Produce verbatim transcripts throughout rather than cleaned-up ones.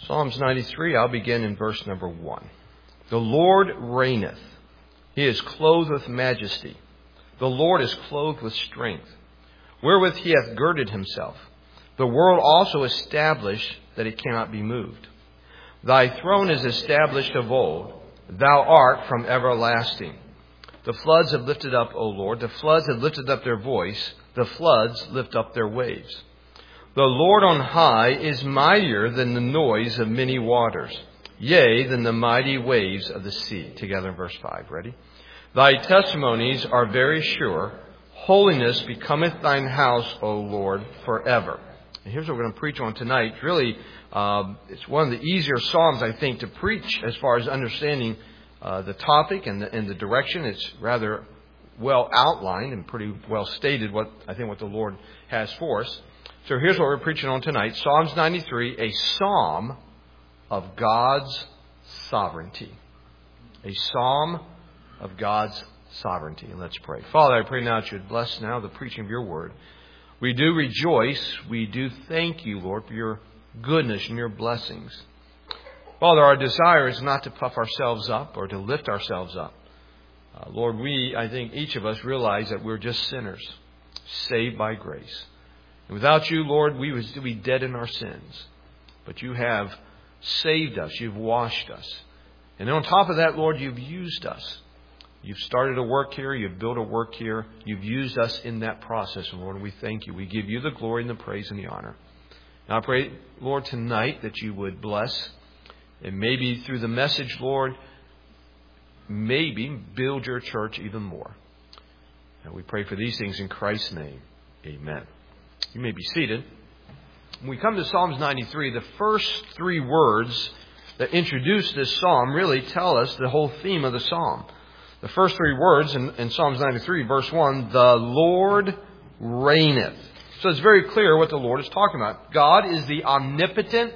Psalms ninety-three, I'll begin in verse number one. The Lord reigneth. He is clothed with majesty. The Lord is clothed with strength, wherewith he hath girded himself. The world also established that it cannot be moved. Thy throne is established of old. Thou art from everlasting. The floods have lifted up, O Lord. The floods have lifted up their voice. The floods lift up their waves. The Lord on high is mightier than the noise of many waters, yea, than the mighty waves of the sea. Together in verse five. Ready? Thy testimonies are very sure. Holiness becometh thine house, O Lord, forever. And here's what we're going to preach on tonight. Really, um, it's one of the easier Psalms, I think, to preach as far as understanding uh, the topic and the, and the direction. It's rather well outlined and pretty well stated what I think what the Lord has for us. So here's what we're preaching on tonight. Psalms ninety-three, a psalm of God's sovereignty. A psalm of God's sovereignty. And let's pray. Father, I pray now that you would bless now the preaching of your word. We do rejoice. We do thank you, Lord, for your goodness and your blessings. Father, our desire is not to puff ourselves up or to lift ourselves up. Uh, Lord, we, I think each of us realize that we're just sinners, saved by grace. And without you, Lord, we would still be dead in our sins. But you have saved us. You've washed us. And on top of that, Lord, you've used us. You've started a work here. You've built a work here. You've used us in that process. And Lord, we thank you. We give you the glory and the praise and the honor. Now I pray, Lord, tonight that you would bless. And maybe through the message, Lord, maybe build your church even more. And we pray for these things in Christ's name. Amen. You may be seated. When we come to Psalms ninety-three, the first three words that introduce this psalm really tell us the whole theme of the psalm. The first three words in, in Psalms ninety-three, verse one, the Lord reigneth. So it's very clear what the Lord is talking about. God is the omnipotent,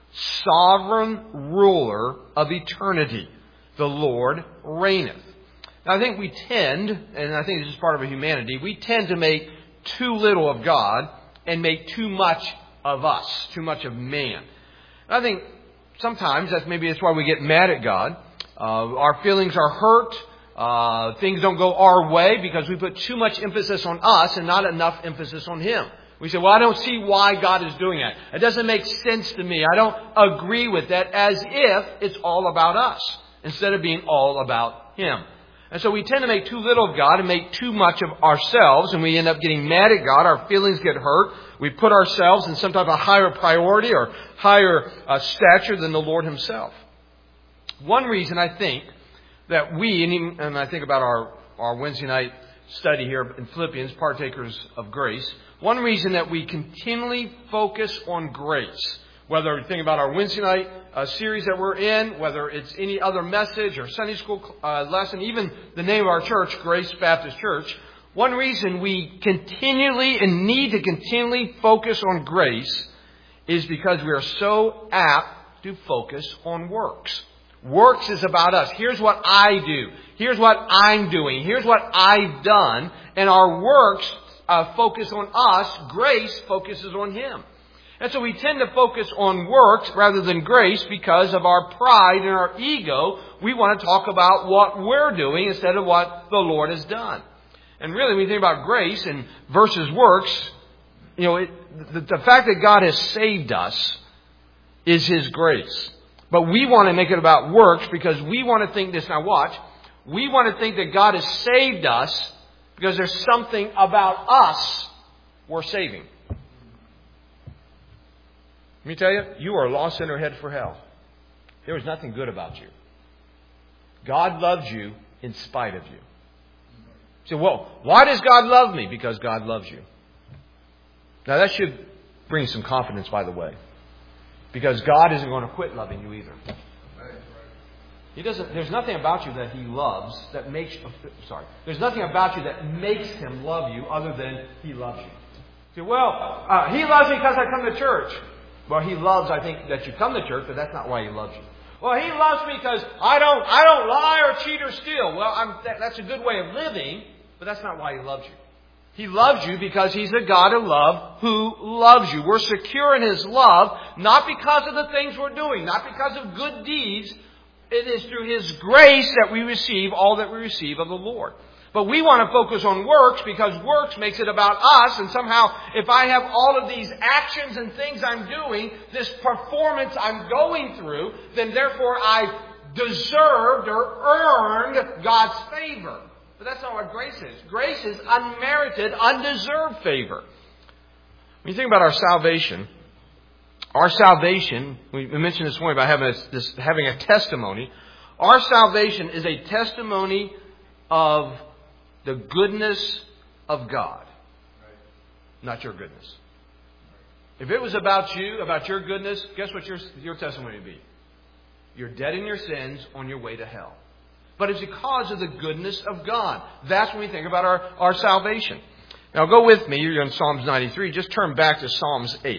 sovereign ruler of eternity. The Lord reigneth. Now I think we tend, and I think this is part of our humanity, we tend to make too little of God and make too much of us, too much of man. And I think sometimes that's maybe that's why we get mad at God. Uh, our feelings are hurt. Uh, things don't go our way because we put too much emphasis on us and not enough emphasis on Him. We say, well, I don't see why God is doing that. It doesn't make sense to me. I don't agree with that, as if it's all about us instead of being all about Him. And so we tend to make too little of God and make too much of ourselves, and we end up getting mad at God. Our feelings get hurt. We put ourselves in some type of higher priority or higher uh, stature than the Lord Himself. One reason I think that we, and, even, and I think about our, our Wednesday night study here in Philippians, Partakers of Grace, one reason that we continually focus on grace, whether you think about our Wednesday night uh, series that we're in, whether it's any other message or Sunday school uh, lesson, even the name of our church, Grace Baptist Church, one reason we continually and need to continually focus on grace is because we are so apt to focus on works. Works is about us. Here's what I do. Here's what I'm doing. Here's what I've done. And our works uh, focus on us. Grace focuses on Him. And so we tend to focus on works rather than grace because of our pride and our ego. We want to talk about what we're doing instead of what the Lord has done. And really, when you think about grace and versus works, you know, it, the, the fact that God has saved us is His grace. But we want to make it about works because we want to think this. Now watch. We want to think that God has saved us because there's something about us worth saving. Let me tell you, you are a lost sinner headed for hell. There was nothing good about you. God loves you in spite of you. You say, well, why does God love me? Because God loves you. Now that should bring some confidence, by the way. Because God isn't going to quit loving you either. He doesn't. There's nothing about you that He loves that makes. Sorry. There's nothing about you that makes Him love you other than He loves you. You say, well, uh, He loves me because I come to church. Well, He loves, I think, that you come to church, but that's not why He loves you. Well, He loves me because I don't, I don't lie or cheat or steal. Well, I'm, that, that's a good way of living, but that's not why He loves you. He loves you because He's a God of love who loves you. We're secure in His love, not because of the things we're doing, not because of good deeds. It is through His grace that we receive all that we receive of the Lord. But we want to focus on works because works makes it about us. And somehow, if I have all of these actions and things I'm doing, this performance I'm going through, then therefore I deserved or earned God's favor. But that's not what grace is. Grace is unmerited, undeserved favor. When you think about our salvation, our salvation, we mentioned this morning about having a, this, having a testimony. Our salvation is a testimony of the goodness of God, not your goodness. If it was about you, about your goodness, guess what your, your testimony would be? You're dead in your sins on your way to hell. But it's because of the goodness of God. That's when we think about our, our salvation. Now go with me. You're in Psalms ninety-three. Just turn back to Psalms eight.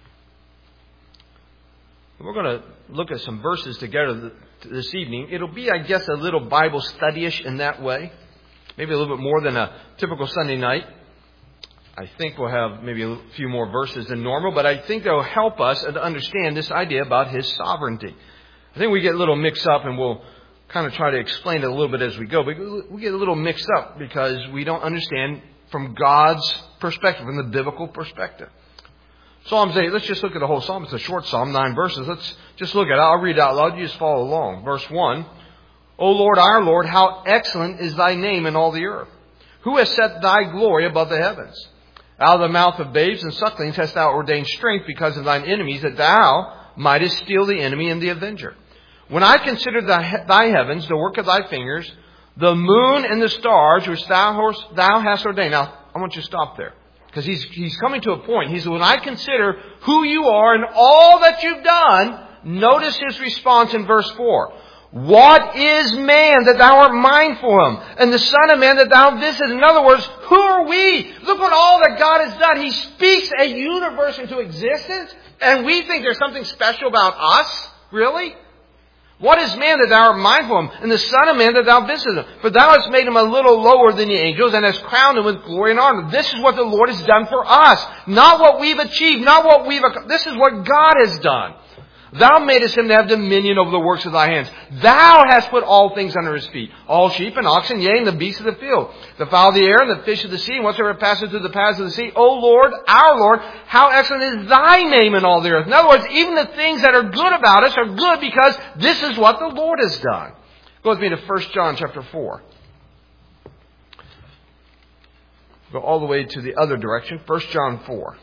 We're going to look at some verses together this evening. It'll be, I guess, a little Bible study-ish in that way. Maybe a little bit more than a typical Sunday night. I think we'll have maybe a few more verses than normal, but I think they'll help us to understand this idea about His sovereignty. I think we get a little mixed up, and we'll kind of try to explain it a little bit as we go. But we get a little mixed up because we don't understand from God's perspective, from the biblical perspective. Psalms eight, let's just look at the whole psalm. It's a short psalm, nine verses. Let's just look at it. I'll read it out loud. You just follow along. Verse one. O Lord, our Lord, how excellent is Thy name in all the earth. Who has set Thy glory above the heavens? Out of the mouth of babes and sucklings hast Thou ordained strength because of Thine enemies, that Thou mightest steal the enemy and the avenger. When I consider thy, thy heavens, the work of Thy fingers, the moon and the stars which Thou hast, thou hast ordained. Now, I want you to stop there. Because he's, he's coming to a point. He said, when I consider who You are and all that You've done, notice his response in verse four. What is man that Thou art mindful of him? And the Son of Man that Thou visitest? In other words, who are we? Look what all that God has done. He speaks a universe into existence, and we think there's something special about us? Really? What is man that Thou art mindful of him? And the Son of Man that Thou visitest him? For Thou hast made him a little lower than the angels, and hast crowned him with glory and honor. This is what the Lord has done for us. Not what we've achieved, not what we've accomplished. This is what God has done. Thou madest him to have dominion over the works of Thy hands. Thou hast put all things under his feet. All sheep and oxen, yea, and the beasts of the field. The fowl of the air and the fish of the sea, and whatsoever passeth through the paths of the sea. O Lord, our Lord, how excellent is Thy name in all the earth. In other words, even the things that are good about us are good because this is what the Lord has done. Go with me to First John chapter four. Go all the way to the other direction. First John four.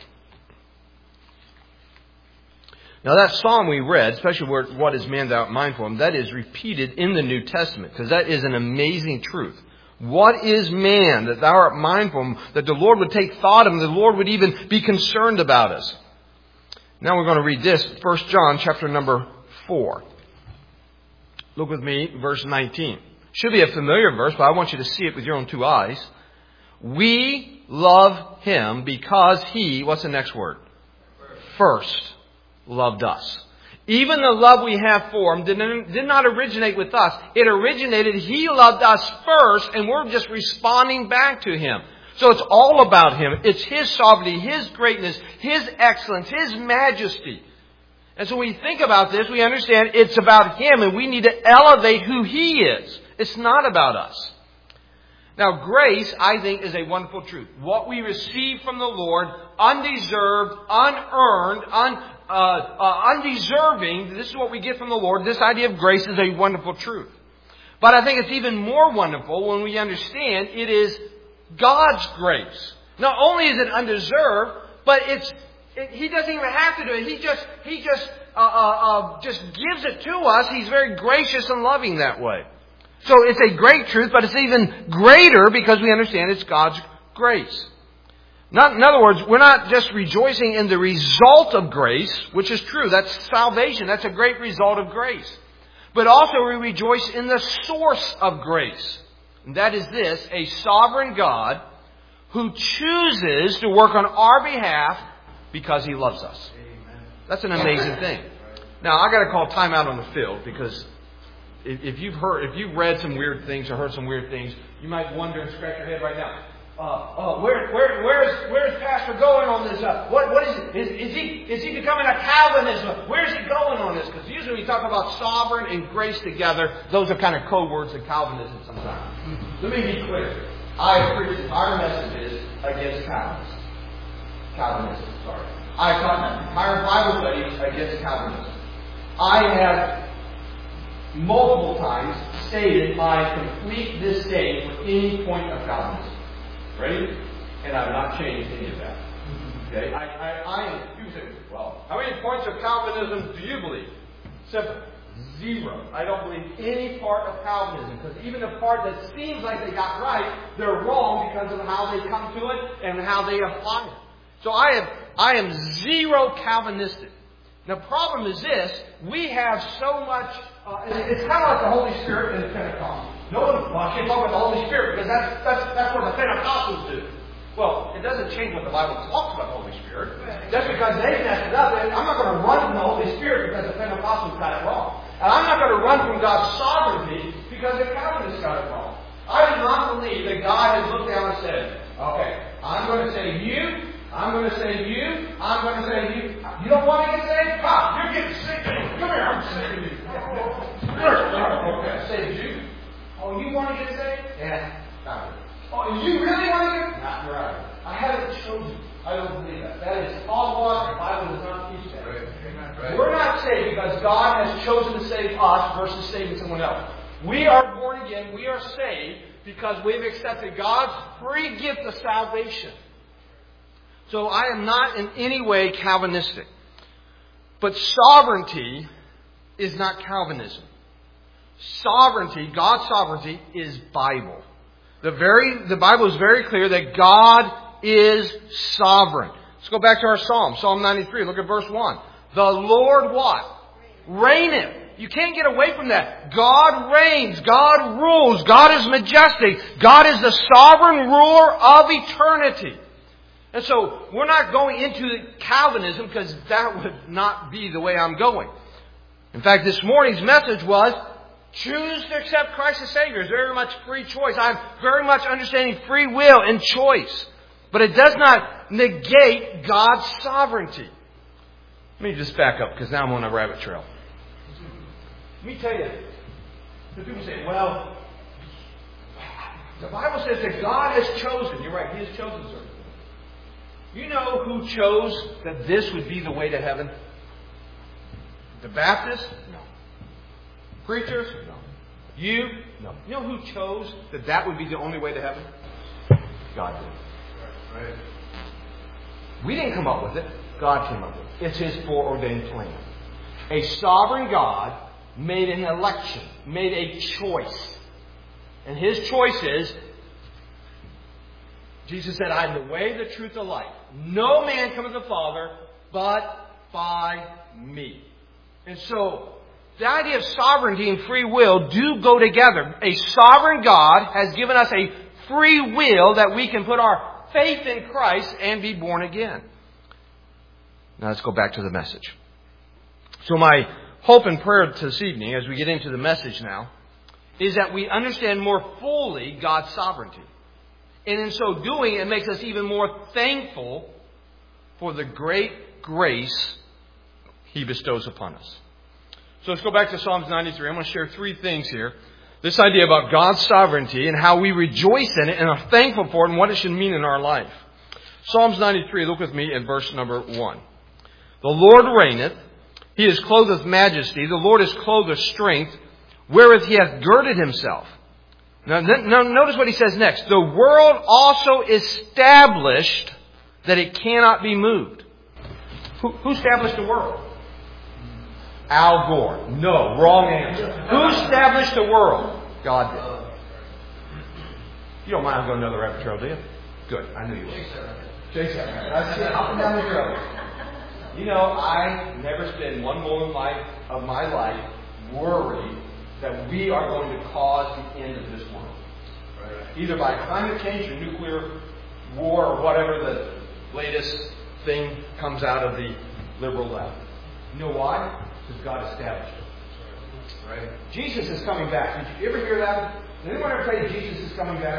Now that psalm we read, especially where what is man thou art mindful of, that is repeated in the New Testament, because that is an amazing truth. What is man that Thou art mindful of, that the Lord would take thought of him, the Lord would even be concerned about us. Now we're going to read this, First John chapter number four. Look with me, verse nineteen. Should be a familiar verse, but I want you to see it with your own two eyes. We love Him because He, what's the next word? First loved us. Even the love we have for Him did not originate with us. It originated, He loved us first, and we're just responding back to Him. So it's all about Him. It's His sovereignty, His greatness, His excellence, His majesty. And so when we think about this, we understand it's about Him, and we need to elevate who He is. It's not about us. Now, grace, I think, is a wonderful truth. What we receive from the Lord, undeserved, unearned, un, uh, uh, undeserving, this is what we get from the Lord. This idea of grace is a wonderful truth. But I think it's even more wonderful when we understand it is God's grace. Not only is it undeserved, but it's it, He doesn't even have to do it. He just He just uh, uh, uh, just gives it to us. He's very gracious and loving that way. So it's a great truth, but it's even greater because we understand it's God's grace. Not, in other words, we're not just rejoicing in the result of grace, which is true. That's salvation. That's a great result of grace. But also we rejoice in the source of grace. And that is this, a sovereign God who chooses to work on our behalf because He loves us. That's an amazing thing. Now, I got to call time out on the field because if you've heard, if you've read some weird things or heard some weird things, you might wonder and scratch your head right now. uh, uh, where, where, where's, where's Pastor going on this? Uh, what, what is it? Is, is he, is he becoming a Calvinist? Where's he going on this? Because usually we talk about sovereign and grace together. Those are kind of code words in Calvinism sometimes. Let me be clear. I preach, our message is against Calvinists. Calvinism, sorry. I taught entire Bible studies against Calvinism. I have multiple times stated my complete disdain for any point of Calvinism. Ready? And I've not changed any of that. Okay? I, I, I people say, well, how many points of Calvinism do you believe? Simple. Zero. I don't believe any part of Calvinism, because even the part that seems like they got right, they're wrong because of how they come to it and how they apply it. So I am, I am zero Calvinistic. The problem is this: we have so much. Uh, it's kind of like the Holy Spirit in Pentecost. No one, well, I can't talk about the Holy Spirit because that's that's that's what the Pentecostals do. Well, it doesn't change what the Bible talks about the Holy Spirit. Just because they messed it up, I'm not going to run from the Holy Spirit because the Pentecostals got it wrong. And I'm not going to run from God's sovereignty because the Calvinists got it wrong. I do not believe that God has looked down and said, okay, I'm going to say you, I'm going to say you, I'm going to say you. You don't want to get saved? Come, you're getting sick. Come here, I'm saving you. Okay, I saved you. Oh, you want to get saved? Yeah. Not really. Oh, you really want to get? Not right. I haven't chosen. I don't believe that. That is hogwash. The Bible does not teach that. Right. We're not saved because God has chosen to save us versus saving someone else. We are born again. We are saved because we've accepted God's free gift of salvation. So I am not in any way Calvinistic. But sovereignty is not Calvinism. Sovereignty, God's sovereignty, is Bible. The very the Bible is very clear that God is sovereign. Let's go back to our Psalm, Psalm ninety-three. Look at verse one. The Lord what? Reigneth. You can't get away from that. God reigns. God rules. God is majestic. God is the sovereign ruler of eternity. And so we're not going into Calvinism because that would not be the way I'm going. In fact, this morning's message was choose to accept Christ as Savior. It's very much free choice. I'm very much understanding free will and choice. But it does not negate God's sovereignty. Let me just back up because now I'm on a rabbit trail. Let me tell you. The people say, well, the Bible says that God has chosen. You're right. He has chosen, sir. You know who chose that this would be the way to heaven? The Baptists? No. Preachers? No. You? No. You know who chose that that would be the only way to heaven? God did. Right. We didn't come up with it. God came up with it. It's His foreordained plan. A sovereign God made an election, made a choice. And His choice is, Jesus said, I am the way, the truth, the life. No man cometh to the Father but by me. And so, the idea of sovereignty and free will do go together. A sovereign God has given us a free will that we can put our faith in Christ and be born again. Now let's go back to the message. So my hope and prayer this evening, as we get into the message now, is that we understand more fully God's sovereignty. And in so doing, it makes us even more thankful for the great grace He bestows upon us. So let's go back to Psalms ninety-three. I'm going to share three things here. This idea about God's sovereignty and how we rejoice in it and are thankful for it and what it should mean in our life. Psalms ninety-three, look with me at verse number one. The Lord reigneth. He is clothed with majesty. The Lord is clothed with strength, wherewith He hath girded Himself. Now, now notice what He says next. The world also established that it cannot be moved. Who, who established the world? Al Gore. No, wrong answer. Who established the world? God did. You don't mind going another rabbit trail, do you? Good. I knew you would. Chase that rabbit. I see it up and down the trail. You know, I never spend one moment of my life worried that we are going to cause the end of this world. Right. Either by climate change or nuclear war or whatever the latest thing comes out of the liberal left. You know why? Because God established it. Right? Jesus is coming back. Did you ever hear that? Did anyone ever tell you Jesus is coming back?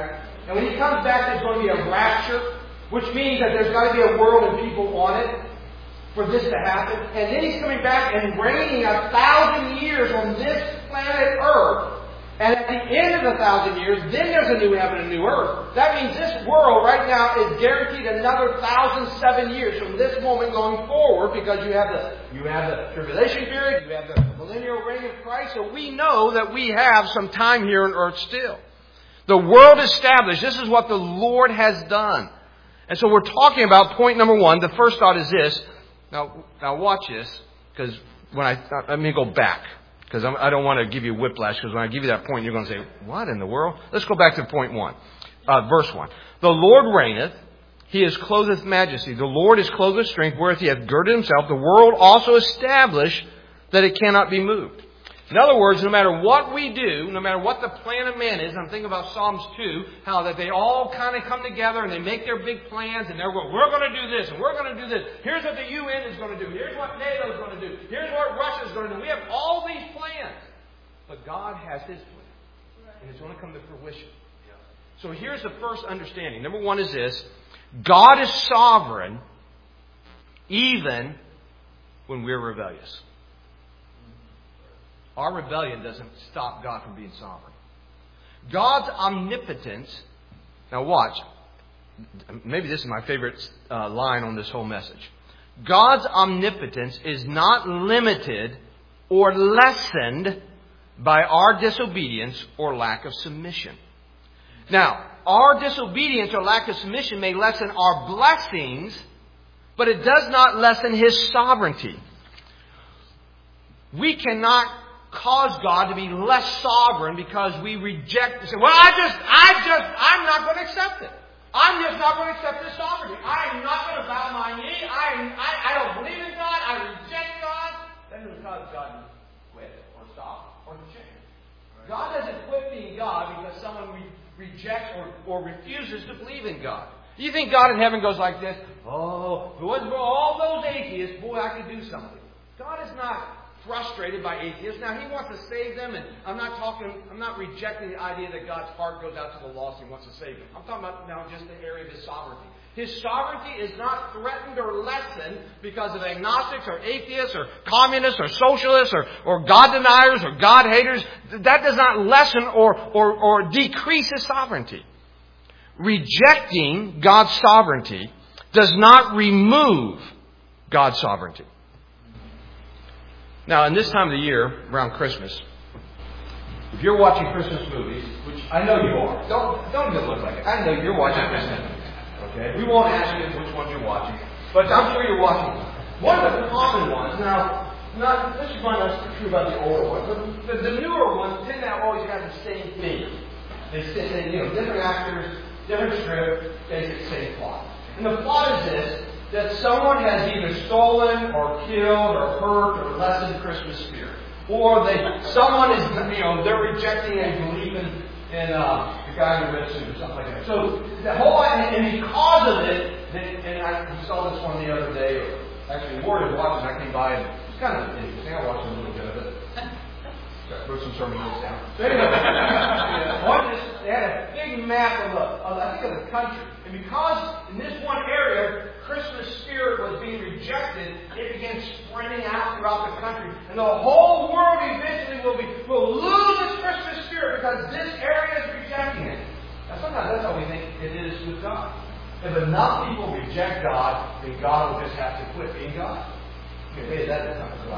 And when He comes back, there's going to be a rapture, which means that there's got to be a world and people on it for this to happen. And then He's coming back and reigning a thousand years on this planet Earth. And at the end of the thousand years, then there's a new heaven and a new earth. That means this world right now is guaranteed another thousand seven years from this moment going forward, because you have the you have the tribulation period, you have the millennial reign of Christ. So we know that we have some time here on earth still. The world established. This is what the Lord has done. And so we're talking about point number one. The first thought is this. Now, now watch this, because when I let me go back. Because I don't want to give you whiplash, because when I give you that point, you're going to say, what in the world? Let's go back to point one. Uh, verse one. The Lord reigneth. He is clothed with majesty. The Lord is clothed with strength, wherewith He hath girded Himself. The world also established that it cannot be moved. In other words, no matter what we do, no matter what the plan of man is, I'm thinking about Psalms two, how that they all kind of come together and they make their big plans, and they're going, we're going to do this, and we're going to do this. Here's what the U N is going to do. Here's what NATO is going to do. Here's what Russia is going to do. We have all these plans. But God has His plan. And it's going to come to fruition. So here's the first understanding. Number one is this. God is sovereign even when we're rebellious. Our rebellion doesn't stop God from being sovereign. God's omnipotence. Now watch. Maybe this is my favorite uh, line on this whole message. God's omnipotence is not limited or lessened by our disobedience or lack of submission. Now, our disobedience or lack of submission may lessen our blessings, but it does not lessen His sovereignty. We cannot cause God to be less sovereign because we reject and say, well, I just, I just, I'm not going to accept it. I'm just not going to accept His sovereignty. I am not going to bow my knee. I, I, I don't believe in God. I reject God. That doesn't cause God to quit or stop or to change. God doesn't quit being God because someone re- rejects or, or refuses to believe in God. Do you think God in heaven goes like this? Oh, if it wasn't for all those atheists, boy, I could do something. God is not frustrated by atheists. Now, He wants to save them, and I'm not talking, I'm not rejecting the idea that God's heart goes out to the lost and He wants to save them. I'm talking about now just the area of His sovereignty. His sovereignty is not threatened or lessened because of agnostics or atheists or communists or socialists or, or God deniers or God haters. That does not lessen or, or, or decrease His sovereignty. Rejecting God's sovereignty does not remove God's sovereignty. Now, in this time of the year, around Christmas, if you're watching Christmas movies, which I know you are, don't don't even look like it. I know you're watching Christmas movies. Okay, we won't ask you which ones you're watching, but I'm sure you're watching them. One of the common ones. Now, not this is not true about the older ones, but the, the newer ones tend to always have the same theme. They say, you know, different actors, different script, basic same plot. And the plot is this. That someone has either stolen or killed or hurt or lessened Christmas spirit. Or they, someone is, you know, they're rejecting a belief in, in uh, the guy in the red suit or something like that. So the whole idea, and because of it, they, and I saw this one the other day, or actually Ward was watching, I came by and it's kind of interesting. I watched a little bit of it. I wrote some sermon notes down. So anyway, one is, they had a big map of, the, of, I think, of the country. And because in this one area, Christmas spirit was being rejected, it began spreading out throughout the country. And the whole world eventually will be will lose its Christmas spirit because this area is rejecting it. Now sometimes that's how we think it is with God. If enough people reject God, then God will just have to quit being God. Okay, that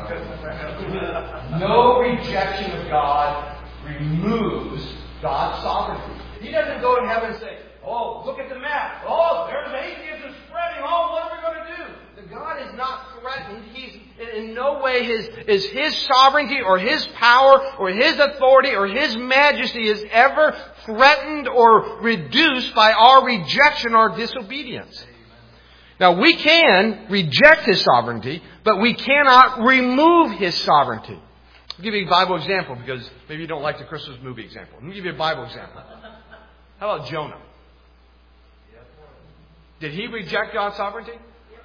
no rejection of God removes God's sovereignty. He doesn't go to heaven and say, oh, look at the map. Oh, there's atheism spreading. Oh, what are we going to do? The God is not threatened. He's in no way his is His sovereignty or His power or His authority or His majesty is ever threatened or reduced by our rejection or disobedience. Now, we can reject His sovereignty, but we cannot remove His sovereignty. I'll give you a Bible example because maybe you don't like the Christmas movie example. Let me give you a Bible example. How about Jonah? Did he reject God's sovereignty?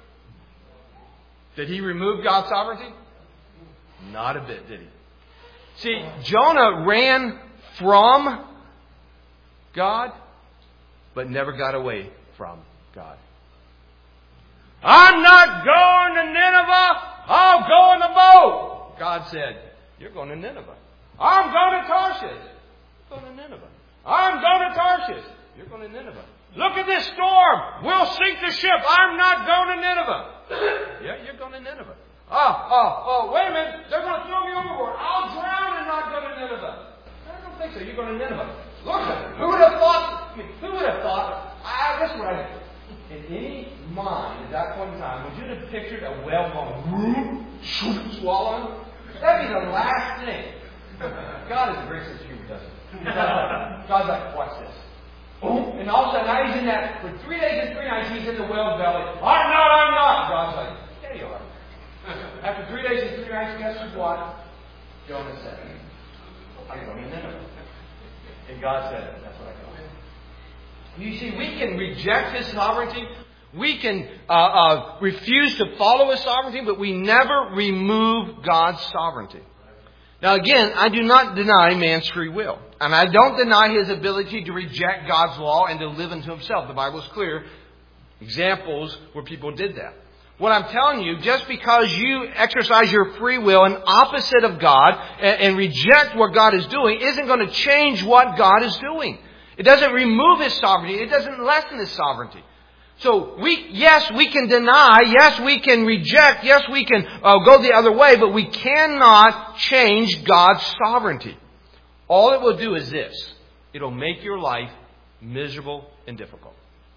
Did he remove God's sovereignty? Not a bit, did he? See, Jonah ran from God, but never got away from God. I'm not going to Nineveh. I'll go in the boat. God said, you're going to Nineveh. I'm going to Tarshish. You're going to Nineveh. I'm going to Tarshish. You're going to Nineveh. Look at this storm. We'll sink the ship. I'm not going to Nineveh. Yeah, you're going to Nineveh. Oh, oh, oh, wait a minute. They're going to throw me overboard. I'll drown and not go to Nineveh. I don't think so. You're going to Nineveh. Look, who would have thought? I mean, who would have thought? I, this is what I in any mind at that point in time, would you have pictured a whale going swallowing? That'd be the last thing. God is a great sense of humor, doesn't he? God's like, watch this. Boom. And all of a sudden, now he's in that, for three days and three nights, he's in the whale's belly. I'm not, I'm not. God's like, yeah, you are. After three days and three nights, guess what? Jonah said, I'm going to Nineveh. And God said, that's what I go. You see, we can reject His sovereignty. We can uh, uh, refuse to follow His sovereignty, but we never remove God's sovereignty. Now again, I do not deny man's free will. And I don't deny his ability to reject God's law and to live unto himself. The Bible is clear. Examples where people did that. What I'm telling you, just because you exercise your free will in opposite of God and, and reject what God is doing isn't going to change what God is doing. It doesn't remove His sovereignty. It doesn't lessen His sovereignty. So we, yes, we can deny. Yes, we can reject. Yes, we can uh, go the other way, but we cannot change God's sovereignty. All it will do is this. It'll make your life miserable and difficult.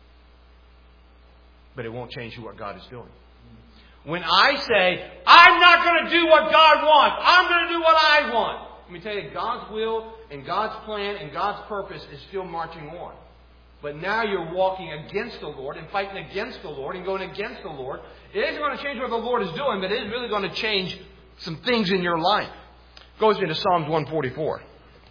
But it won't change what God is doing. When I say, I'm not going to do what God wants. I'm going to do what I want. Let me tell you, God's will and God's plan and God's purpose is still marching on. But now you're walking against the Lord and fighting against the Lord and going against the Lord. It isn't going to change what the Lord is doing, but it is really going to change some things in your life. Goes into Psalms one forty-four.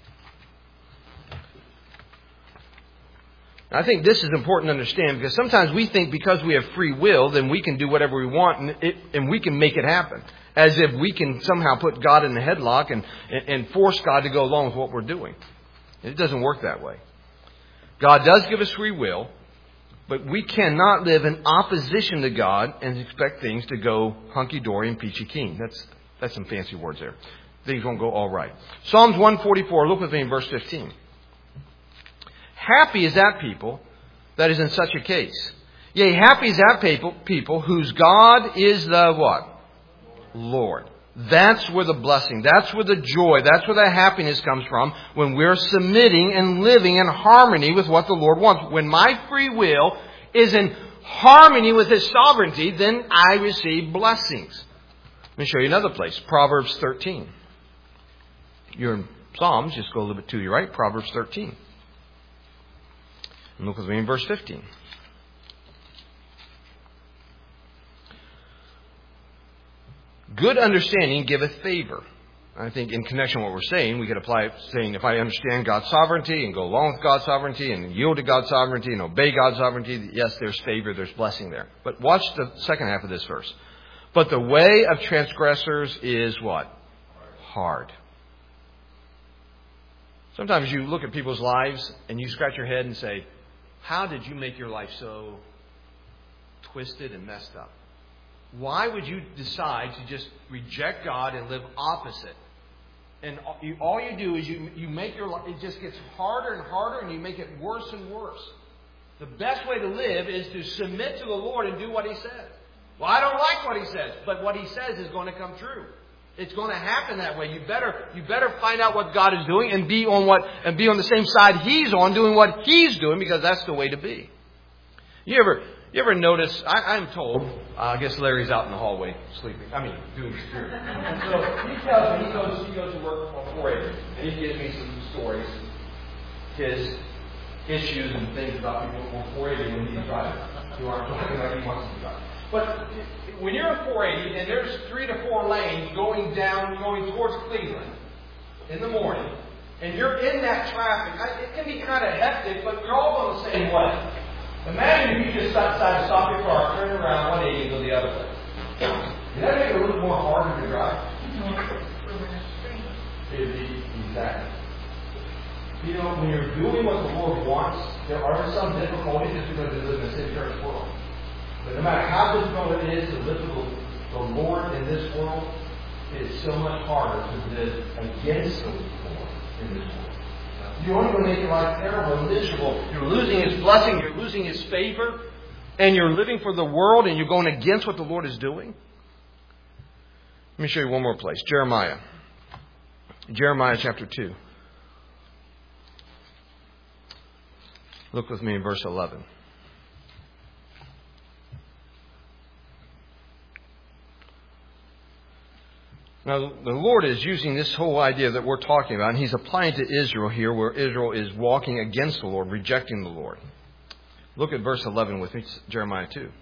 I think this is important to understand because sometimes we think because we have free will, then we can do whatever we want and, it, and we can make it happen. As if we can somehow put God in a headlock and, and, and force God to go along with what we're doing. It doesn't work that way. God does give us free will, but we cannot live in opposition to God and expect things to go hunky-dory and peachy keen. That's, that's some fancy words there. Things won't go all right. Psalms one forty-four, look with me in verse fifteen. Happy is that people that is in such a case. Yea, happy is that people, people whose God is the what? Lord. That's where the blessing, that's where the joy, that's where the happiness comes from when we're submitting and living in harmony with what the Lord wants. When my free will is in harmony with His sovereignty, then I receive blessings. Let me show you another place. Proverbs thirteen. You're in Psalms, just go a little bit to your right. Proverbs thirteen. And look with me in verse fifteen. Good understanding giveth favor. I think in connection with what we're saying, we could apply it saying, if I understand God's sovereignty and go along with God's sovereignty and yield to God's sovereignty and obey God's sovereignty, yes, there's favor, there's blessing there. But watch the second half of this verse. But the way of transgressors is what? Hard. Sometimes you look at people's lives and you scratch your head and say, how did you make your life so twisted and messed up? Why would you decide to just reject God and live opposite? And you, all you do is you, you make your life, it just gets harder and harder and you make it worse and worse. The best way to live is to submit to the Lord and do what He says. Well, I don't like what He says, but what He says is going to come true. It's going to happen that way. You better, you better find out what God is doing and be on what, and be on the same side He's on, doing what He's doing, because that's the way to be. You ever, you ever notice, I, I'm told, uh, I guess Larry's out in the hallway sleeping. I mean, doing security. And so he tells me, he goes, he goes to work on four eighty, and he gives me some stories, his issues and things about people on four eighty when he's driving, who aren't driving like he wants to drive. But when you're on four eighty and there's three to four lanes going down, going towards Cleveland in the morning, and you're in that traffic, it can be kind of hectic, but you're all going the same way. Imagine if you just decide to stop your car, turn around one eighty and go the other way. Does that make it a little more harder to drive? It'd be exactly. You know, when you're doing what the Lord wants, there are some difficulties just because we live in a sin church world. But no matter how difficult it is to live for the Lord in this world, it is so much harder to live against the Lord in this world. You're only going to make your life terrible and miserable. You're losing His blessing. You're losing His favor. And you're living for the world and you're going against what the Lord is doing. Let me show you one more place. Jeremiah. Jeremiah chapter two. Look with me in verse eleven. Now, the Lord is using this whole idea that we're talking about, and He's applying to Israel here, where Israel is walking against the Lord, rejecting the Lord. Look at verse eleven with me, Jeremiah two.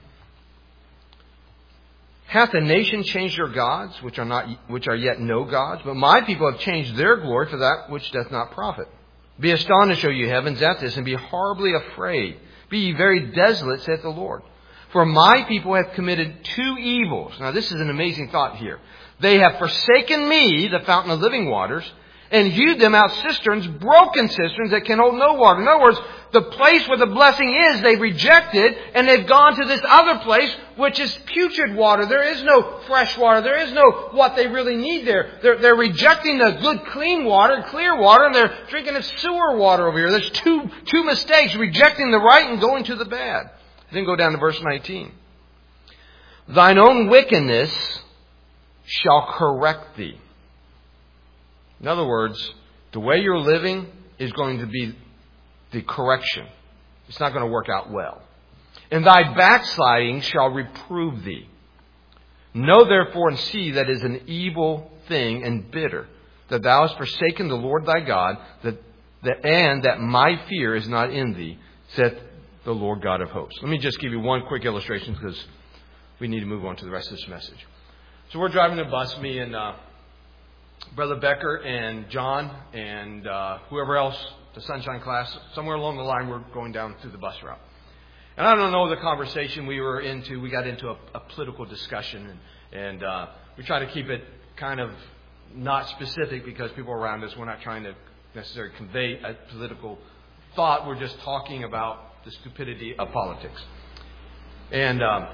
Hath a nation changed their gods, which are not, which are yet no gods? But my people have changed their glory for that which doth not profit. Be astonished, O you heavens, at this, and be horribly afraid. Be ye very desolate, saith the Lord. For my people have committed two evils. Now, this is an amazing thought here. They have forsaken me, the fountain of living waters, and hewed them out cisterns, broken cisterns that can hold no water. In other words, the place where the blessing is, they've rejected, and they've gone to this other place, which is putrid water. There is no fresh water. There is no what they really need there. They're, they're rejecting the good, clean water, clear water, and they're drinking the sewer water over here. There's two, two mistakes, rejecting the right and going to the bad. Then go down to verse nineteen. Thine own wickedness shall correct thee. In other words, the way you're living is going to be the correction. It's not going to work out well. And thy backsliding shall reprove thee. Know therefore and see that it is an evil thing and bitter, that thou hast forsaken the Lord thy God, that, that and that my fear is not in thee, saith the Lord God of hosts. Let me just give you one quick illustration because we need to move on to the rest of this message. So we're driving the bus, me and uh, Brother Becker and John and uh, whoever else, the Sunshine class. Somewhere along the line, we're going down through the bus route. And I don't know the conversation we were into. We got into a, a political discussion, and, and uh, we try to keep it kind of not specific because people around us, we're not trying to necessarily convey a political thought. We're just talking about the stupidity of politics. And um,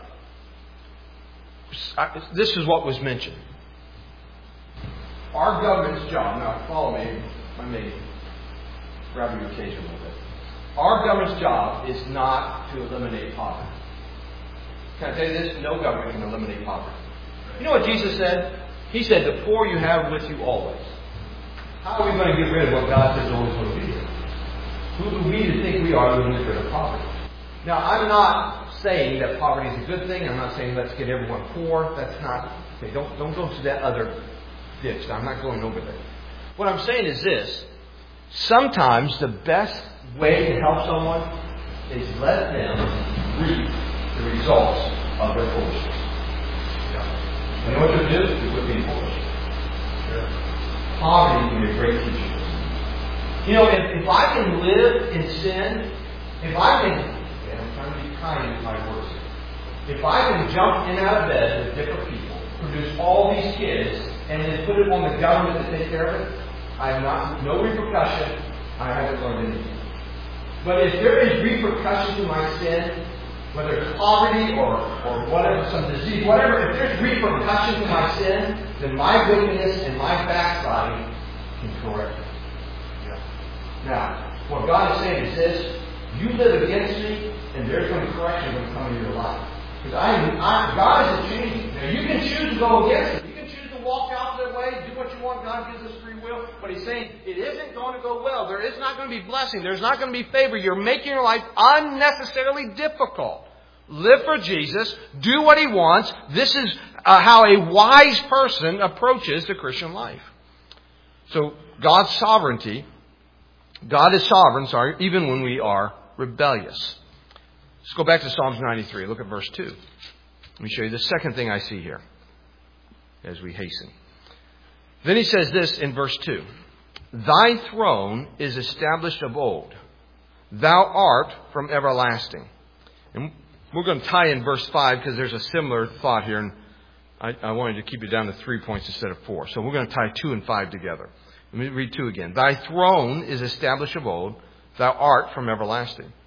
I, this is what was mentioned. Our government's job, now follow me, I may grab your attention a little bit. Our government's job is not to eliminate poverty. Can I tell you this? No government can eliminate poverty. You know what Jesus said? He said, the poor you have with you always. How are we going to get rid of what God says is always going to be there? Who do we to think we are to get rid of poverty? Now, I'm not saying that poverty is a good thing. I'm not saying let's get everyone poor. That's not... Okay, don't, don't go to that other ditch. I'm not going over there. What I'm saying is this. Sometimes the best way to help someone is let them reap the results of their foolishness. Yeah. You know what to do? You quit being foolish. Yeah. Poverty can be a great teacher. You know, if, if I can live in sin, if I can, yeah, I'm trying to be kind with my words here. If I can jump in and out of bed with different people, produce all these kids, and then put it on the government to take care of it, I have not, no repercussion. I haven't learned anything. But if there is repercussion to my sin, whether it's poverty or, or whatever, some disease, whatever, if there's repercussion to my sin, then my wickedness and my backsliding can correct it. Yeah. Now, what God is saying is this: you live against me, and there's going to be correction going to come into your life. Because I, I, God isn't changing. Now, you can choose to go against it. You can choose to walk out their way, do what you want. God gives us free will. But He's saying it isn't going to go well. There is not going to be blessing. There's not going to be favor. You're making your life unnecessarily difficult. Live for Jesus. Do what He wants. This is uh, how a wise person approaches the Christian life. So, God's sovereignty. God is sovereign, sorry, even when we are rebellious. Let's go back to Psalms ninety-three. Look at verse two. Let me show you the second thing I see here as we hasten. Then he says this in verse two. Thy throne is established of old. Thou art from everlasting. And we're going to tie in verse five because there's a similar thought here. And I, I wanted to keep it down to three points instead of four. So we're going to tie two and five together. Let me read two again. Thy throne is established of old. Thou art from everlasting.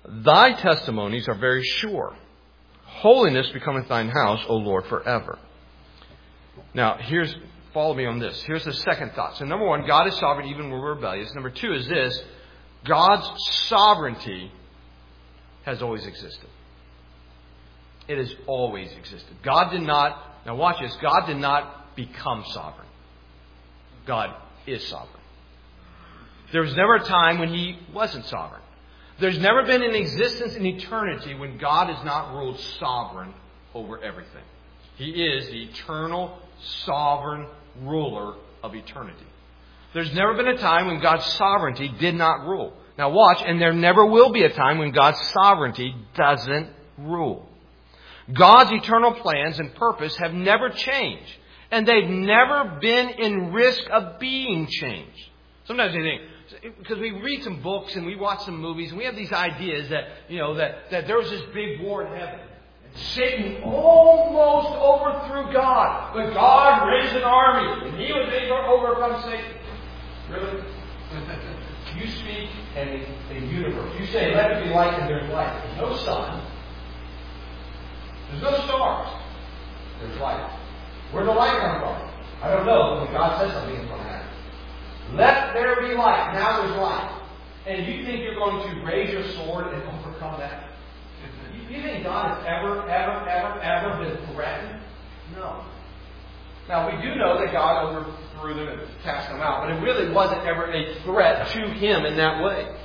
Thy testimonies are very sure. Holiness becometh thine house, O Lord, forever. Now, here's, follow me on this. Here's the second thought. So number one, God is sovereign even when we're rebellious. Number two is this. God's sovereignty has always existed. It has always existed. God did not, now watch this, God did not become sovereign. God is sovereign. There was never a time when He wasn't sovereign. There's never been an existence in eternity when God is not ruled sovereign over everything. He is the eternal, sovereign ruler of eternity. There's never been a time when God's sovereignty did not rule. Now watch, and there never will be a time when God's sovereignty doesn't rule. God's eternal plans and purpose have never changed. And they've never been in risk of being changed. Sometimes you think, because we read some books and we watch some movies and we have these ideas that, you know, that, that there was this big war in heaven. And Satan almost overthrew God. But God raised an army and He was able to overcome Satan. Really? You speak in a universe. You say, let it be light, and there's light. There's no sun. There's no stars. There's light. Where'd the light come from? I don't know, but when God says something, it's going to happen. Let there be light. Now there's light. And you think you're going to raise your sword and overcome that? You think God has ever, ever, ever, ever been threatened? No. Now, we do know that God overthrew them and cast them out, but it really wasn't ever a threat to Him in that way.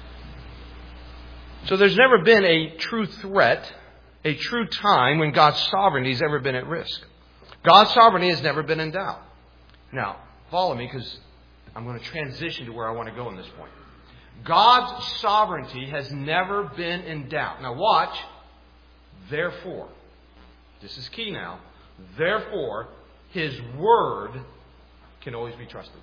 So there's never been a true threat, a true time when God's sovereignty has ever been at risk. God's sovereignty has never been in doubt. Now, follow me because I'm going to transition to where I want to go in this point. God's sovereignty has never been in doubt. Now watch. Therefore, this is key now. Therefore, His Word can always be trusted.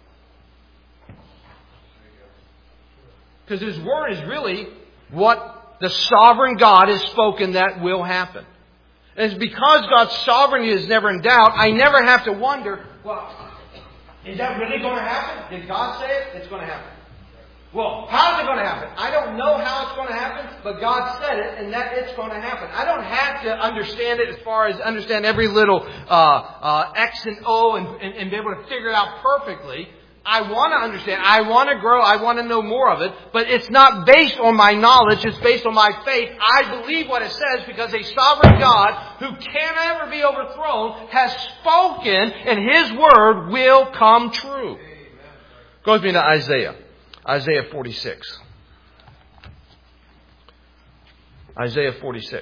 Because His Word is really what the sovereign God has spoken that will happen. And it's because God's sovereignty is never in doubt, I never have to wonder, well, is that really going to happen? Did God say it? It's going to happen. Well, how is it going to happen? I don't know how it's going to happen, but God said it, and that it's going to happen. I don't have to understand it as far as understand every little uh, uh, X and O and, and, and be able to figure it out perfectly. I want to understand. I want to grow. I want to know more of it. But it's not based on my knowledge. It's based on my faith. I believe what it says because a sovereign God who can never be overthrown has spoken and His word will come true. Goes me to Isaiah. Isaiah forty-six. Isaiah forty-six.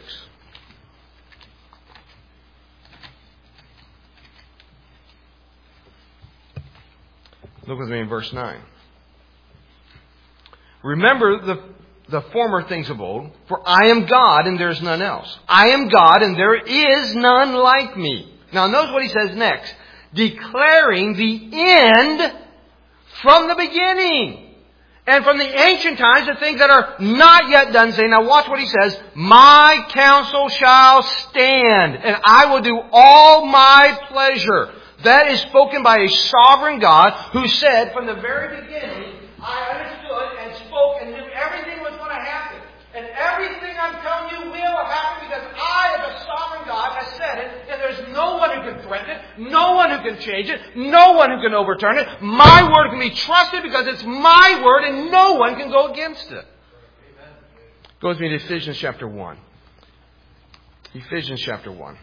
Look with me in verse nine. Remember the, the former things of old, for I am God and there is none else. I am God and there is none like me. Now notice what He says next. Declaring the end from the beginning. And from the ancient times, the things that are not yet done, saying, now watch what He says, my counsel shall stand, and I will do all my pleasure. That is spoken by a sovereign God who said from the very beginning, I understood and spoke and knew everything was going to happen. And everything I'm telling you will happen because I, as a sovereign God, has said it. And there's no one who can threaten it. No one who can change it. No one who can overturn it. My word can be trusted because it's my word and no one can go against it. Go with me to Ephesians chapter one. Ephesians chapter one.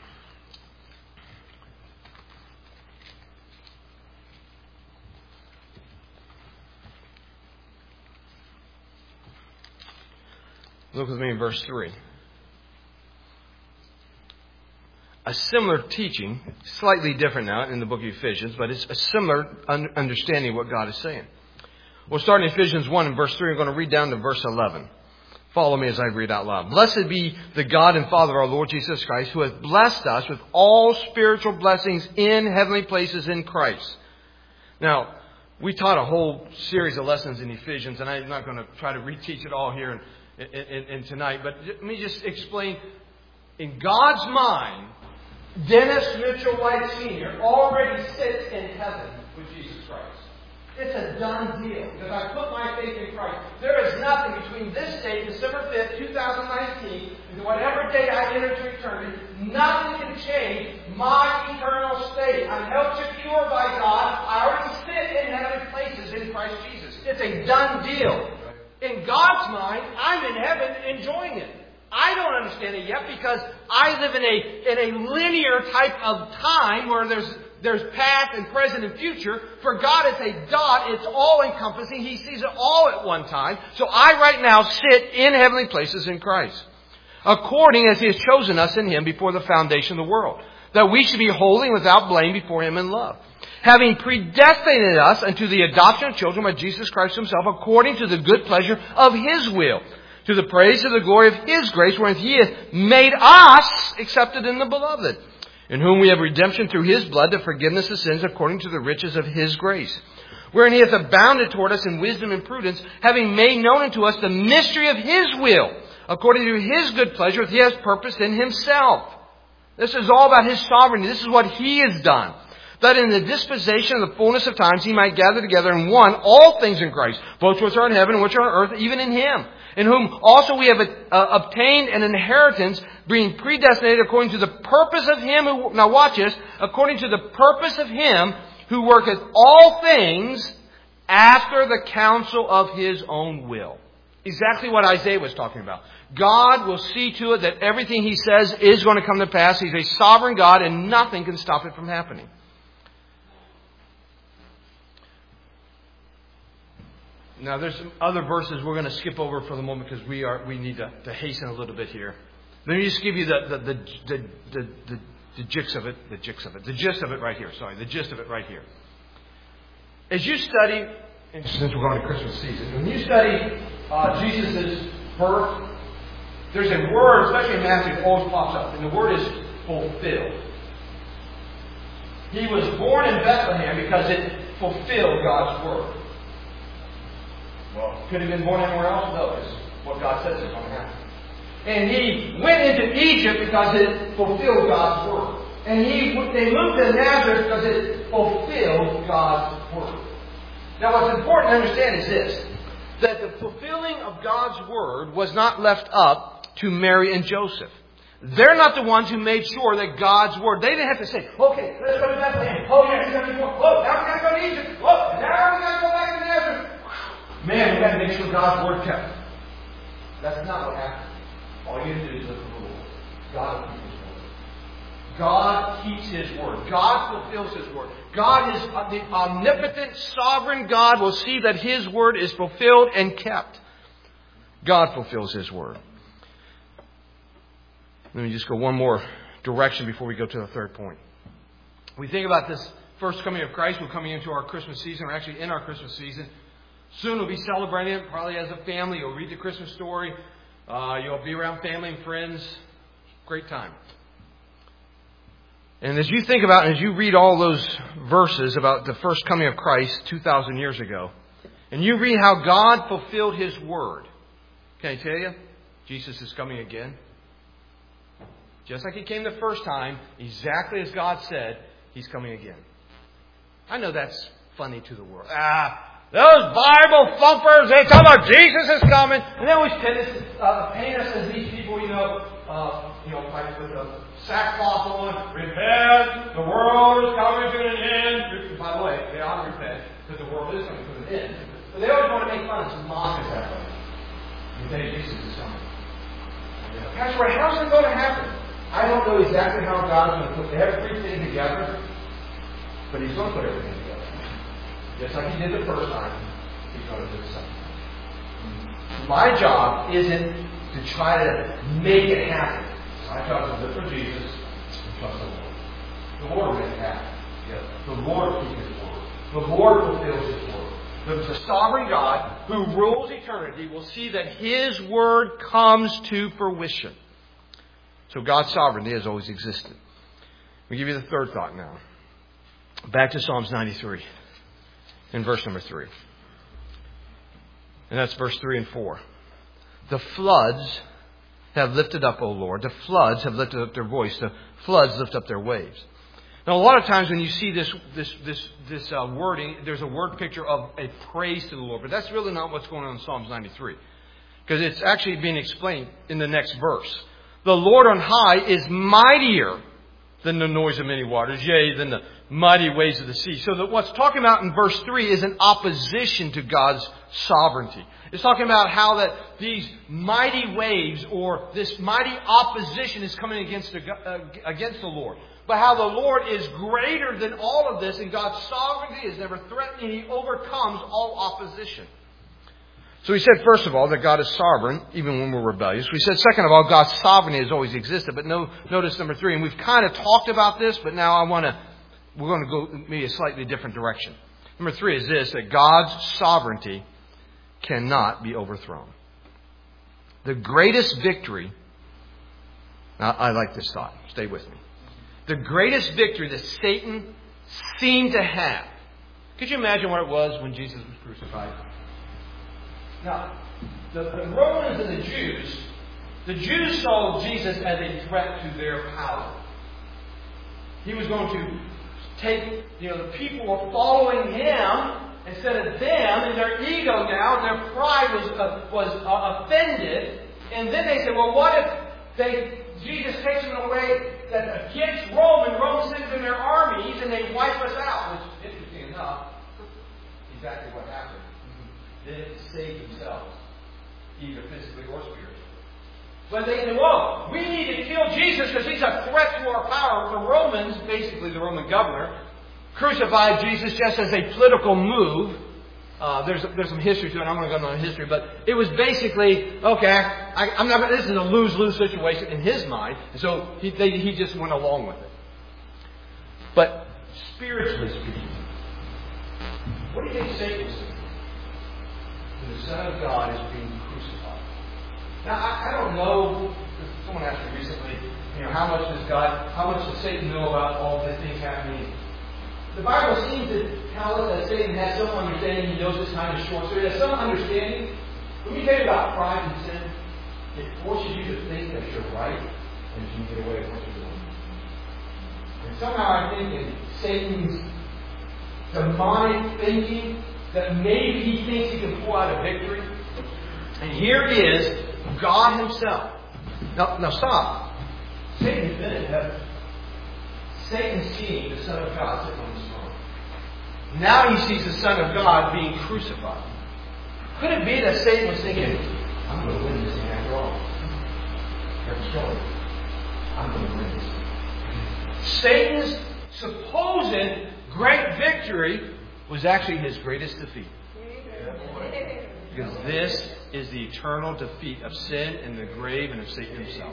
Look with me in verse three. A similar teaching, slightly different now in the book of Ephesians, but it's a similar un- understanding of what God is saying. We'll start in Ephesians one and verse three. I'm going to read down to verse eleven. Follow me as I read out loud. Blessed be the God and Father of our Lord Jesus Christ, who has blessed us with all spiritual blessings in heavenly places in Christ. Now, we taught a whole series of lessons in Ephesians, and I'm not going to try to reteach it all here in, in, in tonight. But let me just explain. In God's mind, Dennis Mitchell White Senior already sits in heaven with Jesus Christ. It's a done deal. Because I put my faith in Christ. There is nothing between this date, December fifth, two thousand nineteen, and whatever day I enter to eternity, nothing can change my eternal state. I'm held secure by God. I already sit in heavenly places in Christ Jesus. It's a done deal. In God's mind, I'm in heaven enjoying it. I don't understand it yet because I live in a in a linear type of time where there's there's past and present and future. For God, it's a dot. It's all encompassing. He sees it all at one time. So I right now sit in heavenly places in Christ, according as He has chosen us in Him before the foundation of the world, that we should be holy and without blame before Him in love, having predestinated us unto the adoption of children by Jesus Christ Himself, according to the good pleasure of His will, to the praise of the glory of His grace, wherein He hath made us accepted in the Beloved, in whom we have redemption through His blood, the forgiveness of sins, according to the riches of His grace, wherein He hath abounded toward us in wisdom and prudence, having made known unto us the mystery of His will, according to His good pleasure, that He has purposed in Himself. This is all about His sovereignty. This is what He has done, that in the dispensation of the fullness of times He might gather together in one all things in Christ, both which are in heaven and which are on earth, even in Him, in whom also we have uh, obtained an inheritance, being predestinated according to the purpose of Him who, now watch this, according to the purpose of Him who worketh all things after the counsel of His own will. Exactly what Isaiah was talking about. God will see to it that everything He says is going to come to pass. He's a sovereign God and nothing can stop it from happening. Now, there's some other verses we're going to skip over for the moment because we are we need to, to hasten a little bit here. Let me just give you the the the the the, the, the gist of it, the gist of it, the gist of it right here. Sorry, the gist of it right here. As you study, and since we're going to Christmas season, when you study uh, Jesus' birth, there's a word, especially in Matthew, that always pops up, and the word is fulfilled. He was born in Bethlehem because it fulfilled God's word. Well, could he have been born anywhere else? No, it's what God says is going to happen. And he went into Egypt because it fulfilled God's word. And he they moved to Nazareth because it fulfilled God's word. Now, what's important to understand is this, that the fulfilling of God's word was not left up to Mary and Joseph. They're not the ones who made sure that God's word, they didn't have to say, okay, let's go to Bethlehem. Oh, yeah, he's going to be born. Oh, now we're going to go to Egypt. Oh, now we're going to go back to Nazareth. Man, we got to make sure God's word kept. That's not what happened. All you have to do is look at the Lord. God will keep His word. God keeps His word. God fulfills His word. God is the omnipotent, sovereign God will see that His word is fulfilled and kept. God fulfills His word. Let me just go one more direction before we go to the third point. We think about this first coming of Christ. We're coming into our Christmas season. We're actually in our Christmas season. Soon we'll be celebrating it, probably as a family. You'll read the Christmas story. Uh, you'll be around family and friends. Great time. And as you think about, and as you read all those verses about the first coming of Christ two thousand years ago, and you read how God fulfilled His word, can I tell you? Jesus is coming again. Just like He came the first time, exactly as God said, He's coming again. I know that's funny to the world. Ah, those Bible thumpers, they talk about Jesus is coming. And they always tend to uh, paint us as these people, you know, uh, you know, like with the sackcloth on, repent, the world is coming to an end. By the way, they ought to repent, because the world is coming to an end. But they always want to make fun of us and mock us that way. You say Jesus is coming. Pastor, how's it going to happen? I don't know exactly how God's going to put everything together, but He's going to put everything together. Just like He did the first time, He's going to do the second time. My job isn't to try to make it happen. My job is to live for Jesus and trust the Lord. The Lord will make it happen. Yes. The Lord will keep His word. The Lord fulfills His word. The, the sovereign God who rules eternity will see that His word comes to fruition. So God's sovereignty has always existed. Let me give you the third thought now. Back to Psalms ninety-three. In verse number three. And that's verse three and four. The floods have lifted up, O Lord. The floods have lifted up their voice. The floods lift up their waves. Now, a lot of times when you see this this this this uh, wording, there's a word picture of a praise to the Lord. But that's really not what's going on in Psalms ninety-three. Because it's actually being explained in the next verse. The Lord on high is mightier than the noise of many waters, yea, than the mighty waves of the sea. So that what's talking about in verse three is an opposition to God's sovereignty. It's talking about how that these mighty waves or this mighty opposition is coming against the, uh, against the Lord. But how the Lord is greater than all of this, and God's sovereignty is never threatened, and He overcomes all opposition. So we said, first of all, that God is sovereign, even when we're rebellious. We said, second of all, God's sovereignty has always existed. But no, notice number three, and we've kind of talked about this, but now I want to, we're going to go maybe a slightly different direction. Number three is this, that God's sovereignty cannot be overthrown. The greatest victory, now I like this thought, stay with me. The greatest victory that Satan seemed to have. Could you imagine what it was when Jesus was crucified? Now, the, the Romans and the Jews, the Jews saw Jesus as a threat to their power. He was going to take, you know, the people were following Him instead of them, and their ego now, and their pride was uh, was uh, offended. And then they said, well, what if they Jesus takes them away that against Rome, and Rome sends in their armies, and they wipe us out? Which, interesting enough, exactly what happened. They didn't save themselves, either physically or spiritually. But they said, whoa, we need to kill Jesus because He's a threat to our power. The Romans, basically the Roman governor, crucified Jesus just as a political move. Uh, there's there's some history to it. I'm going to go into history, but it was basically okay. I, I'm not. This is a lose-lose situation in his mind, and so he they, he just went along with it. But spiritually speaking, what do you think Satan was thinking? The Son of God is being crucified. Now I, I don't know. Someone asked me recently, you know, how much does God, how much does Satan know about all the things happening? The Bible seems to tell us that Satan has some understanding. He knows this time is short. So he has some understanding. Let me tell you about pride and sin. It forces you to think that you're right and you can get away with what you're doing. And somehow I think in Satan's demonic thinking that maybe he thinks he can pull out a victory. And here is God Himself. Now, now stop. Satan's been in heaven. Satan's seeing the Son of God sitting on His throne. Now he sees the Son of God being crucified. Could it be that Satan was thinking, I'm going to win this thing after all? They're killing me. I'm going to win this thing. Satan's supposed great victory was actually his greatest defeat. Because this is the eternal defeat of sin and the grave and of Satan himself.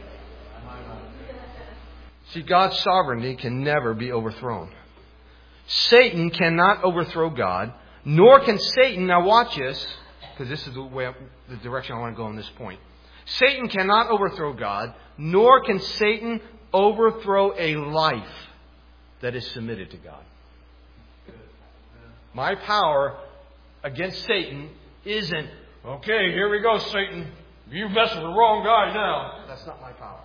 See, God's sovereignty can never be overthrown. Satan cannot overthrow God, nor can Satan, now watch this, because this is the way, the direction I want to go on this point. Satan cannot overthrow God, nor can Satan overthrow a life that is submitted to God. My power against Satan isn't, okay, here we go, Satan. You messed with the wrong guy now. That's not my power.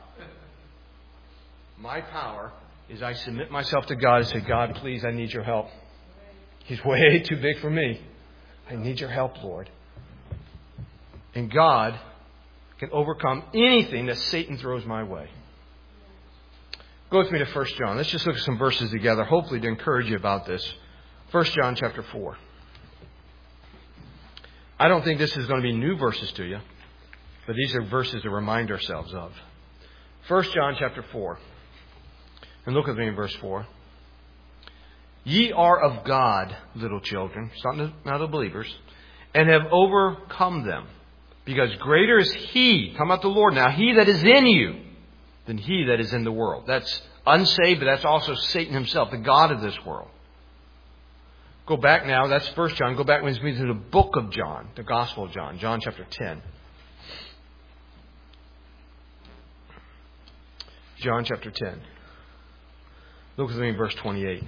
My power is I submit myself to God and say, God, please, I need your help. He's way too big for me. I need your help, Lord. And God can overcome anything that Satan throws my way. Go with me to First John. Let's just look at some verses together, hopefully to encourage you about this. First John chapter four. I don't think this is going to be new verses to you, but these are verses to remind ourselves of. First John chapter four. And look with me in verse four. Ye are of God, little children, not the believers, and have overcome them. Because greater is He, talking about the Lord now, He that is in you, than he that is in the world. That's unsaved, but that's also Satan himself, the god of this world. Go back now, that's First John. Go back with me to the book of John, the Gospel of John, John chapter ten. John chapter ten. Look with me in verse twenty-eight.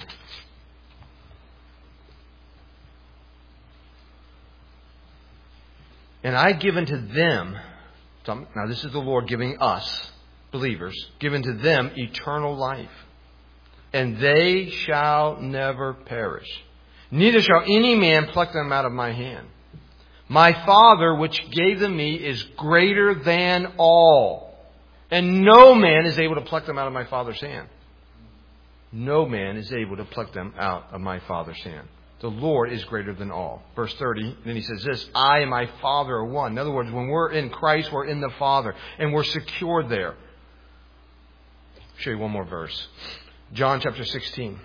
And I give unto them, now this is the Lord giving us, believers, given to them eternal life, and they shall never perish. Neither shall any man pluck them out of my hand. My Father, which gave them me, is greater than all, and no man is able to pluck them out of my Father's hand. No man is able to pluck them out of my Father's hand. The Lord is greater than all. Verse thirty, then he says this, I and my Father are one. In other words, when we're in Christ, we're in the Father, and we're secured there. I'll show you one more verse. John chapter sixteen.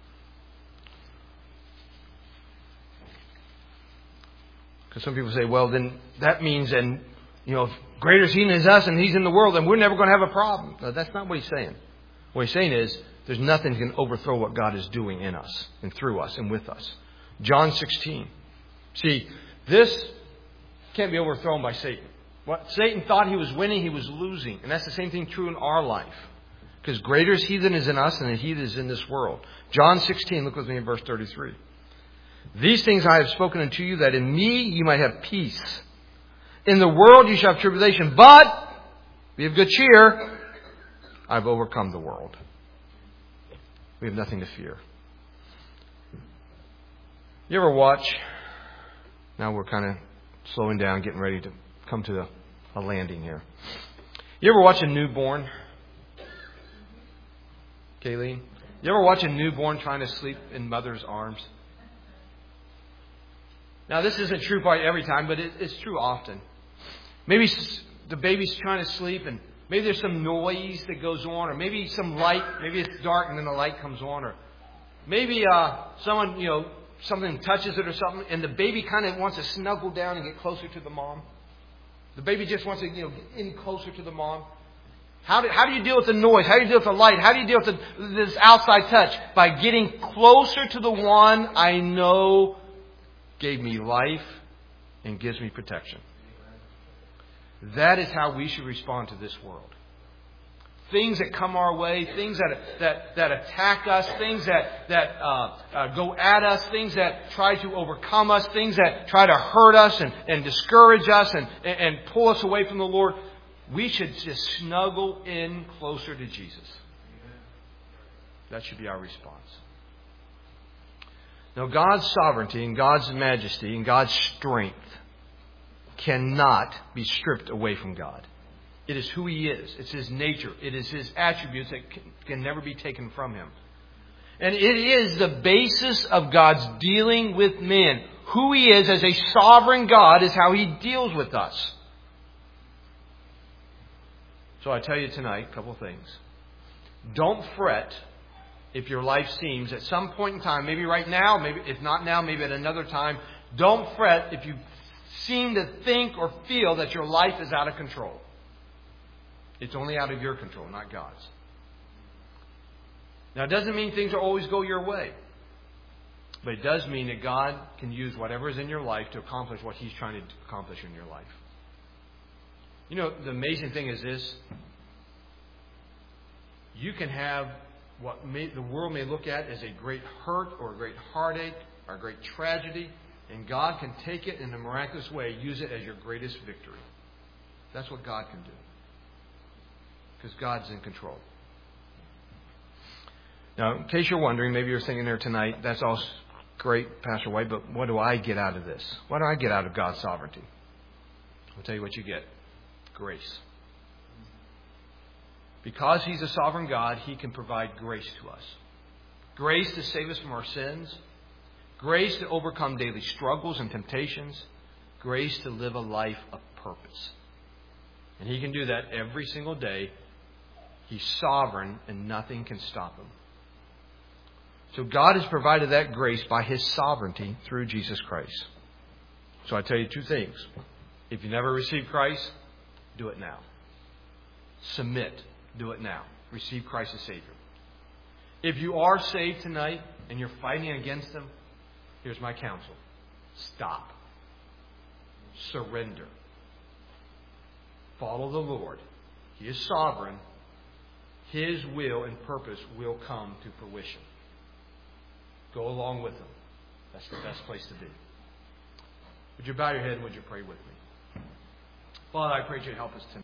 Because some people say, well, then that means, and you know, if greater is He than us, and He's in the world, then we're never going to have a problem. No, that's not what He's saying. What He's saying is, there's nothing that can overthrow what God is doing in us, and through us, and with us. John sixteen. See, this can't be overthrown by Satan. What Satan thought he was winning, he was losing. And that's the same thing true in our life. Because greater is He that is in us than He that is in this world. John sixteen, look with me in verse thirty-three. These things I have spoken unto you, that in me you might have peace. In the world you shall have tribulation, but be of good cheer. I've overcome the world. We have nothing to fear. You ever watch? Now we're kind of slowing down, getting ready to come to a, a landing here. You ever watch a newborn? Kayleen? You ever watch a newborn trying to sleep in mother's arms? Now, this isn't true probably every time, but it, it's true often. Maybe the baby's trying to sleep, and maybe there's some noise that goes on, or maybe some light. Maybe it's dark, and then the light comes on, or maybe uh, someone, you know, something touches it or something, and the baby kind of wants to snuggle down and get closer to the mom. The baby just wants to, you know, get in closer to the mom. How do, how do you deal with the noise? How do you deal with the light? How do you deal with the, this outside touch? By getting closer to the one I know gave me life and gives me protection. That is how we should respond to this world. Things that come our way, things that that, that attack us, things that, that uh, uh, go at us, things that try to overcome us, things that try to hurt us and, and discourage us and, and, and pull us away from the Lord. We should just snuggle in closer to Jesus. That should be our response. Now, God's sovereignty and God's majesty and God's strength cannot be stripped away from God. It is who He is. It's His nature. It is His attributes that can, can never be taken from Him. And it is the basis of God's dealing with man. Who He is as a sovereign God is how He deals with us. So I tell you tonight a couple of things. Don't fret if your life seems at some point in time, maybe right now, maybe if not now, maybe at another time. Don't fret if you seem to think or feel that your life is out of control. It's only out of your control, not God's. Now, it doesn't mean things will always go your way. But it does mean that God can use whatever is in your life to accomplish what He's trying to accomplish in your life. You know, the amazing thing is this. You can have what may, the world may look at as a great hurt or a great heartache or a great tragedy, and God can take it in a miraculous way, use it as your greatest victory. That's what God can do. Because God's in control. Now, in case you're wondering, maybe you're thinking there tonight, that's all great, Pastor White, but what do I get out of this? What do I get out of God's sovereignty? I'll tell you what you get. Grace. Because He's a sovereign God, He can provide grace to us. Grace to save us from our sins. Grace to overcome daily struggles and temptations. Grace to live a life of purpose. And He can do that every single day. He's sovereign and nothing can stop Him. So God has provided that grace by His sovereignty through Jesus Christ. So I tell you two things. If you never received Christ, do it now. Submit. Do it now. Receive Christ as Savior. If you are saved tonight and you're fighting against Him, here's my counsel. Stop. Surrender. Follow the Lord. He is sovereign. His will and purpose will come to fruition. Go along with Him. That's the best place to be. Would you bow your head and would you pray with me? Father, I pray that you help us tonight.